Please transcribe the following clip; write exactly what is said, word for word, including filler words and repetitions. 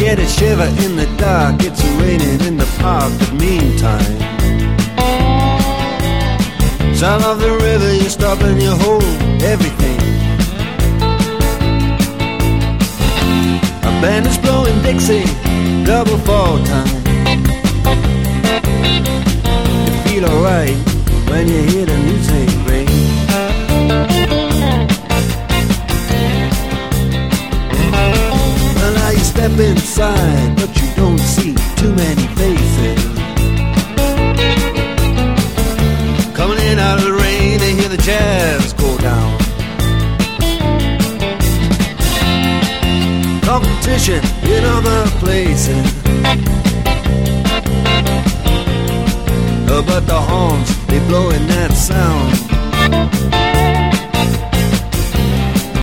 get a shiver in the dark. It's raining in the park, but meantime, sound of the river, you stop and you hold everything. A band is blowing Dixie, double fall time. You feel alright when you hear the music ring. Well, now you step inside, but you don't see too many faces. Coming in out of the rain, they hear the jazz go down. Competition in other places, oh, but the horns, they blowing that sound.